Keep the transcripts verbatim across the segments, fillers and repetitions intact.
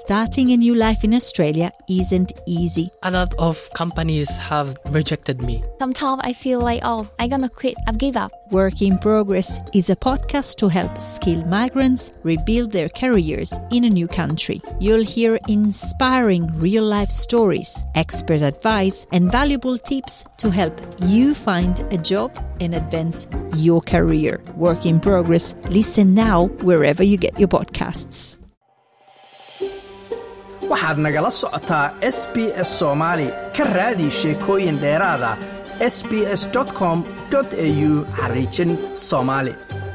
starting a new life in Australia isn't easy. A lot of companies have rejected me. Sometimes I feel like, oh, I'm gonna quit, I've give up. Work in Progress is a podcast to help skilled migrants rebuild their careers in a new country. You'll hear inspiring real-life stories, expert advice, and valuable tips to help you find a job and advance your career. Work in Progress. Listen now wherever you get your podcasts. waxaad nagala socotaa S B S Somali ka raadi sheekooyin dheeraada s b s dot com dot a u xariijin Somali.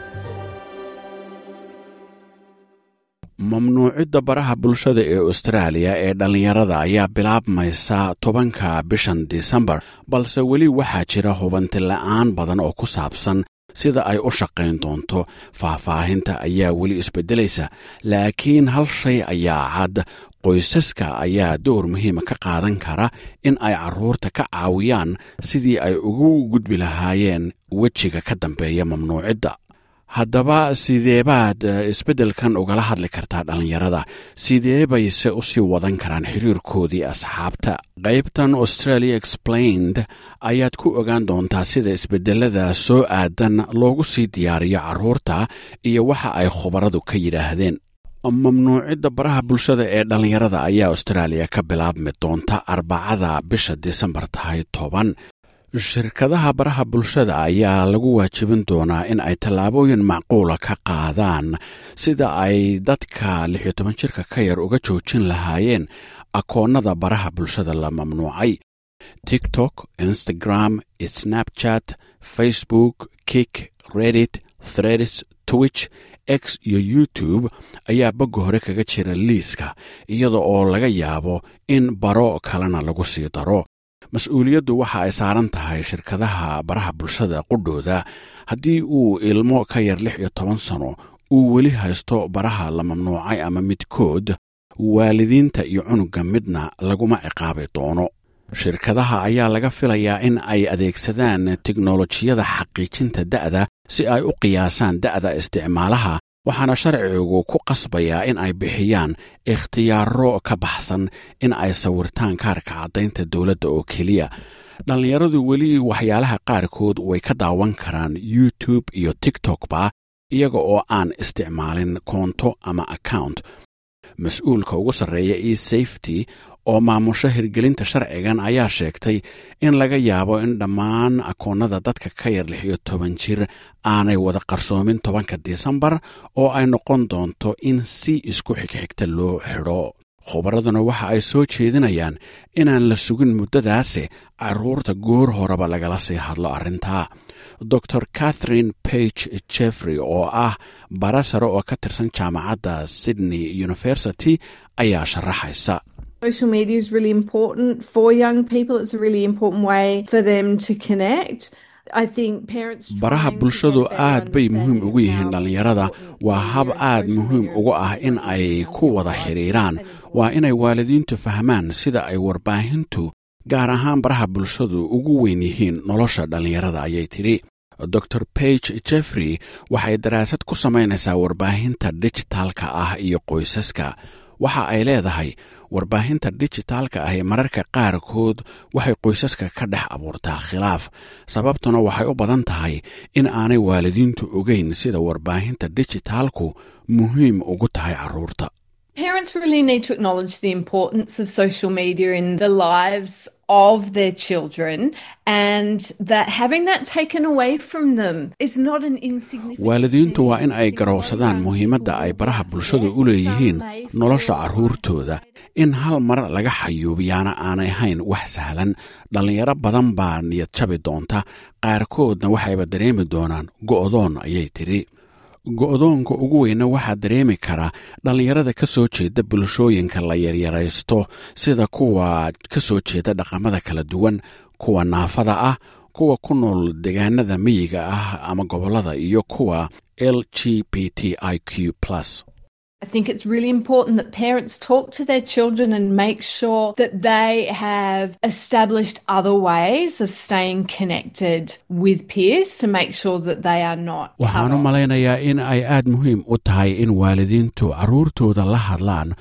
mamnuucidda baraha bulshada ee Australia ee dhalinyarada ayaa bilaabmaysa tobanka bishan December, balse weli waxaa jira hubanti la'aan badan oo ku saabsan sida ay u shaqayn doonto. faahfaahinta ayaa weli isbedelaysa, laakiin hal shay ayaa cad: qoysaska ayaa door muhiima ka qaadan kara in ay carruurta ka caawiyaan sidii ay ugu gudbi lahaayeen wejiga ka dambeeya mamnuucidda. haddaba sidee baad isbeddelkan ugala hadli kartaa dhalinyarada? sidee bayse u sii wadan karaan xiriirkoodii asxaabta? qaybtan Australia Explained ayaad ku ogaan doontaa sida isbeddelada soo aadan loogu sii diyaariyo carruurta iyo waxa ay khubaradu ka yidhaahdeen. mamnuucidda baraha bulshada ee dhalinyarada ayaa Australia ka bilaabmi doonta arbacada bisha December tahay toban. shirkadaha baraha bulshada ayaa lagu waajibin doonaa in ay tallaabooyin macquula ka qaadaan sida ay dadka lix iyo toban jirka ka yar uga joojin lahaayeen akoonnada baraha bulshada la mamnuucay. TikTok, Instagram, Snapchat, Facebook, Kik, Reddit, Threads, Twitch, X iyo YouTube ayaa bogga hore kaga jira liiska, iyada oo laga yaabo in baro kalena lagu sii daro. mas-uuliyaddu waxa ay saaran tahay shirkadaha baraha bulshada qudhooda. haddii uu ilmo ka yar lix iyo toban sano uu weli haysto baraha la mamnuucay ama midkood, waalidiinta iyo cunuga midna laguma ciqaabi doono. shirkadaha ayaa laga filayaa in ay adeegsadaan tiknolojiyada xaqiijinta da'da si ay u qiyaasaan da'da isticmaalaha, waxaana sharcigu ku qasbayaa in ay bixiyaan ikhtiyaaro ka baxsan in ay sawirtaan kaarka caddaynta dowladda oo keliya. dhallinyaradu weli waxyaalaha qaarkood way ka daawan karaan YouTube iyo TikTokba iyaga oo aan isticmaalin koonto ama account. mas-uulka ugu sarreeya eSafety oo maamusha hirgelinta sharcigan ayaa sheegtay in laga yaabo in dhammaan akoonnada dadka ka yar lix iyo toban jir aanay wada qarsoomin tobanka December, oo ay noqon doonto in si isku xigxigta loo xidho. khubaraduna waxa ay soo jeedinayaan inaan la sugin muddadaasi carruurta goor horeba lagala sii hadlo arrintaa. Doctor Catherine Page Jeffrey oo ah bara sare oo ka tirsan jaamacadda Sydney University ayaa sharaxaysa. Social media is really important for young people. It's a really important way for them to connect. I think parents baraha bulshadu aad bay muhiim ugu yihiin dhalinyarada. waa hab aad muhiim ugu ah in ay ku wada xiriiraan. waa inay waalidiintu fahmaan sida ay warbaahintu, gaar ahaan baraha bulshadu, ugu weyn yihiin nolosha dhalinyarada, ayay tidhi. Doctor Page Jeffrey waxay daraasad ku samaynaysaa warbaahinta dijitaalka ah iyo qoysaska. waxa ay leedahay warbaahinta dijitaalka ah ee mararka qaarkood waxay qoysaska ka dhex abuurtaa khilaaf. sababtuna waxay u badan tahay in aanay waalidiintu ogeyn sida warbaahinta dijitaalku muhiim ugu tahay carruurta. Parents really need to acknowledge the importance of social media in the lives of their children, and that having that taken away from them is not an insignificant. waalidiintu waa in ay garowsadaan muhiimadda ay baraha bulshada u leeyihiin nolosha carruurtooda. in hal mar laga xayuubiyaana aanay hayn wax sahlan. dhallinyaro badan baa niyad jabi doonta, qaarkoodna waxayba dareemi doonaan go'doon, ayay tidhi. go'doonka ugu weyna waxaa dareemi kara dhallinyarada ka soo jeeda bulshooyinka la yaryaraysto, sida kuwa ka soo jeeda dhaqamada kala duwan, kuwa naafada ah, kuwa ku nool deegaanada miyiga ah ama gobollada, iyo kuwa L G B T I Q plus. I think it's really important that parents talk to their children and make sure that they have established other ways of staying connected with peers to make sure that they are not. waxaan u malaynayaa in ay aad muhiim u tahay in waalidiintu carruurtooda la hadlaan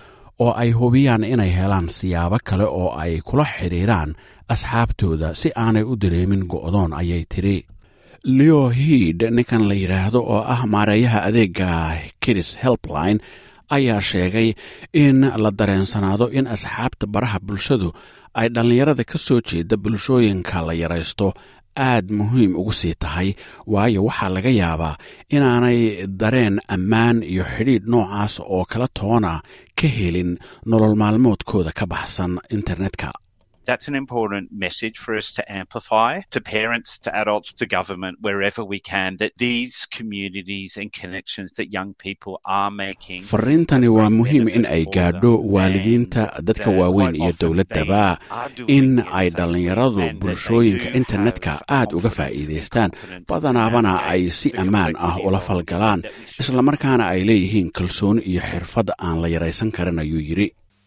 oo ay hubiyaan inay helaan siyaabo kale oo ay kula xidhiiraan asxaabtooda si aanay u dareemin go'doon ayay tiri. Leo Heed ninkan la yidhaahdo oo ah maareeyaha adeega Kids Helpline ayaa sheegay in la dareensanaado in asxaabta baraha bulshadu ay dhallinyarada ka soo jeeda bulshooyinka la yaraysto aad muhiim ugu sii tahay, waayo waxaa laga yaabaa inaanay dareen ammaan iyo xidhiidh noocaas oo kala toona ka helin nolol maalmoodkooda ka baxsan internetka. That's an important message for us to amplify to parents, to adults, to government, wherever we can, that these communities and connections that young people are making. Farriintani waa muhiim in ay gaadho waalidiinta, dadka waaweyn iyo dowladdaba, in ay dhallinyaradu bulshooyinka internetka aad uga faa'iidaystaan, badanaabana ay si ammaan ah ula falgalaan, islamarkaana ay leeyihiin kalsooni iyo xirfad aan la yaraysan karin, ayuu yidhi.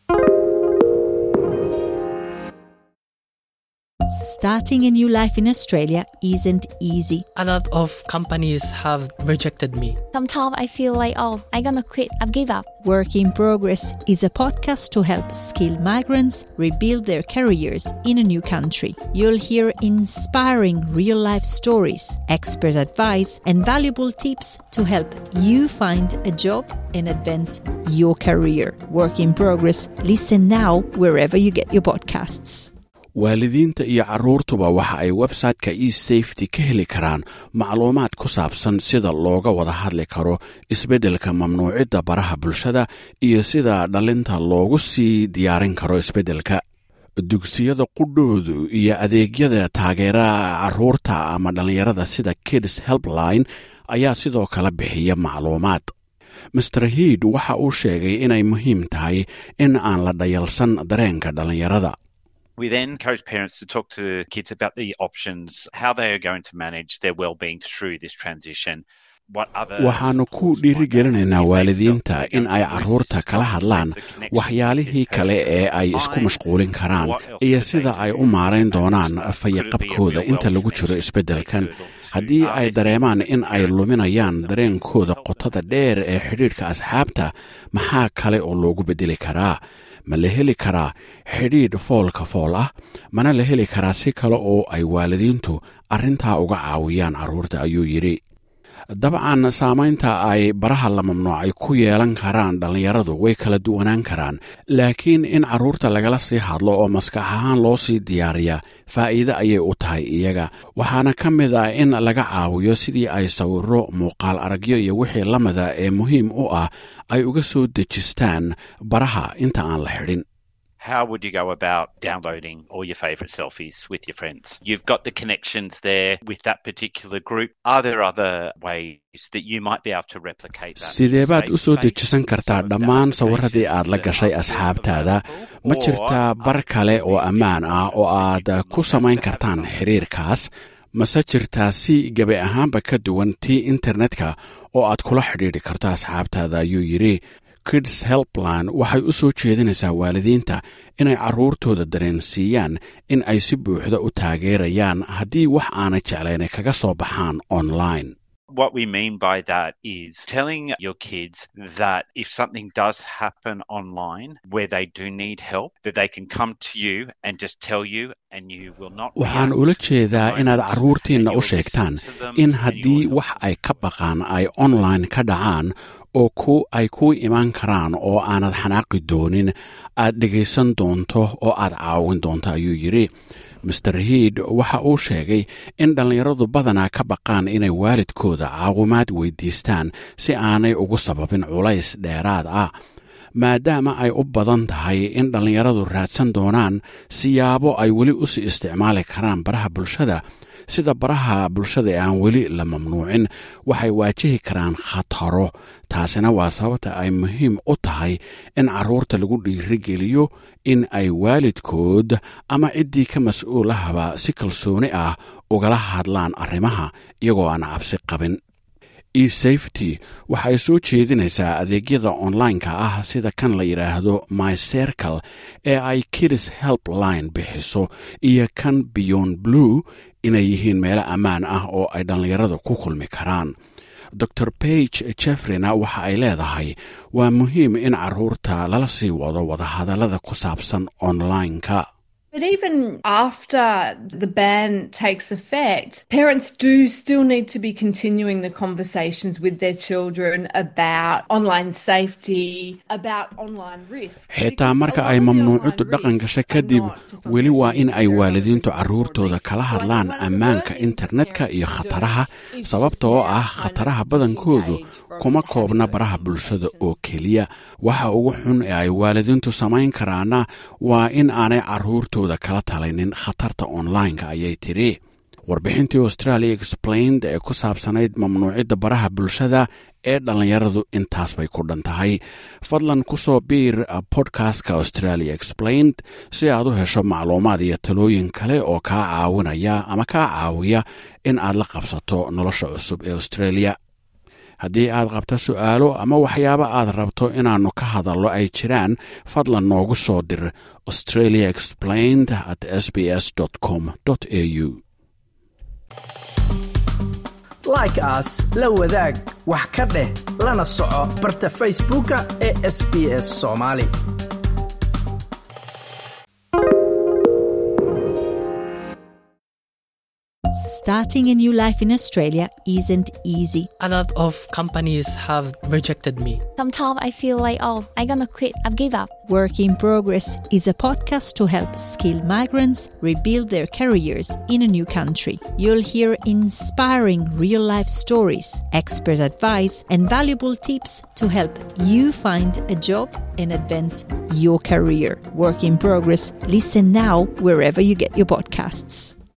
Starting a new life in Australia isn't easy. A lot of companies have rejected me. Sometimes I feel like, oh, I'm gonna quit. I've give up. Work in Progress is a podcast to help skilled migrants rebuild their careers in a new country. You'll hear inspiring real-life stories, expert advice, and valuable tips to help you find a job and advance your career. Work in Progress. Listen now wherever you get your podcasts. waalidiinta iyo carruurtuba waxa ay website-ka eSafety ka heli karaan macluumaad ku saabsan sida looga wada hadli karo isbeddelka mamnuucidda baraha bulshada iyo sida dhalinta loogu sii diyaarin karo isbeddelka. dugsiyada qudhoodu iyo adeegyada taageera carruurta ama dhallinyarada sida Kids Helpline ayaa sidoo kale bixiya macluumaad. mister Heed waxa uu sheegay inay muhiim tahay in aan la dhayalsan dareenka dhallinyarada. We then encourage parents to talk to kids about the options, how they are going to manage their well-being through this transition. waxaanu ku dhiirigelinaynaa waalidiinta in ay carruurta kala hadlaan waxyaalihii kale ee ay isku mashquulin karaan iyo sida ay u maarayn doonaan fayaqabkooda inta lagu jiro isbeddelkan. haddii ay dareemaan in ay luminayaan dareenkooda qotada dheer ee xidhiidhka asxaabta, maxaa kale oo loogu beddeli karaa? ma la heli karaa xidhiidh foolka fool ah? mana la heli karaa si kale oo ay waalidiintu arrintaa uga caawiyaan carruurta, ayuu yidhi. dabcan saamaynta ay baraha la mamnuucay ku yeelan karaan dhallinyaradu way kala duwanaan karaan, laakiin in carruurta lagala sii hadlo oo maskax ahaan loo sii diyaariya faa'iide ayay u tahay iyaga. waxaana ka mid ah in laga caawiyo sidii ay sawirro, muuqaal aragyo iyo wixii la mida ee muhiim u ah ay uga soo dejistaan baraha inta aan la xidhin. How would you go about downloading all your favourite selfies with your friends? You've got the connections there with that particular group. Are there other ways that you might be able to replicate that? sidee baad u soo dejisan kartaa dhammaan sawirradii aad la gashay asxaabtaada? ma jirtaa bar kale oo ammaan ah oo aad ku samayn kartaan xiriirkaas? mase jirtaa si gebi ahaanba ka duwan tii internetka oo aad kula xidhiidhi karto asxaabtaada, ayuu yidhi. Kids Helpline waxay u soo jeedinaysaa waalidiinta inay carruurtooda dareensiiyaan in ay si buuxda u taageerayaan haddii wax aanay jeclayn kaga soo baxaan online. What we mean by that is telling your kids that if something does happen online where they do need help, that they can come to you and just tell you and you will not. waxaan ula jeedaa inaad carruurtiinna u sheegtaan in haddii wax ay ka baqaan ay online ka dhacaan oo ku ay ku imaan karaan oo aanad xanaaqi doonin, aad dhegaysan doonto oo aad caawin doonto, ayuu yidhi. mister Heed waxa uu sheegay in dhallinyaradu badanaa ka baqaan inay waalidkooda caawimaad weydiistaan si aanay ugu sababin culays dheeraad ah, maadaama ay u badan tahay in dhallinyaradu raadsan doonaan siyaabo ay weli u sii isticmaali karaan baraha bulshada. sida baraha bulshada ee aan weli la mamnuucin waxay waajihi karaan khataro. taasina waa sababta ay muhiim u tahay in carruurta lagu dhiirigeliyo in ay waalidkood ama ciddii ka mas-uulahaba si kalsooni ah ugala hadlaan arrimaha iyagoo aan cabsi qabin. eSafety waxay soo jeedinaysaa adeegyada online-ka ah sida kan la yidhaahdo My Circle ee ay Kids Helpline bixiso iyo kan Beyond Blue inay yihiin meelo ammaan ah oo ay dhallinyaradu ku kulmi karaan. doctor Paige Jeffreyna waxa ay leedahay waa muhiim in carruurta lala sii wado wadahadallada ku saabsan online-ka. But even after the ban takes effect, parents do still need to be continuing the conversations with their children about online safety, about online risks. xitaa marka ay mamnuucadu dhaqan gashay kadib weli waa in ay waalidiintu carruurtooda kala hadlaan ammaanka internetka iyo khataraha, sababtoo ah khataraha badankoodu kuma koobna baraha bulshada oo keliya. waxa ugu xun ee ay waalidiintu samayn karaana waa in aanay carruurtooda kala talinin khatarta online-ka, ayay tiri. warbixintii Australia Explained ee ku saabsanayd mamnuucidda baraha bulshada ee dhallinyaradu intaas bay ku dhan tahay. fadlan ku soo biir podcastka Australia Explained si aad u hesho macluumaad iyo talooyin kale oo kaa caawinaya ama kaa caawiya in aad la qabsato nolosha cusub ee Australia. haddii aad qabto su'aalo ama waxyaabo aad rabto inaannu ka hadallo ay jiraan, fadlan noogu soo dir australia explained at s b s dot com dot a u. like as la wadaag wax ka dheh lana soco barta facebooka ee S B S Somali. Starting a new life in Australia isn't easy. A lot of companies have rejected me. Sometimes I feel like, oh, I'm gonna quit. I've give up. Work in Progress is a podcast to help skilled migrants rebuild their careers in a new country. You'll hear inspiring real-life stories, expert advice, and valuable tips to help you find a job and advance your career. Work in Progress. Listen now wherever you get your podcasts.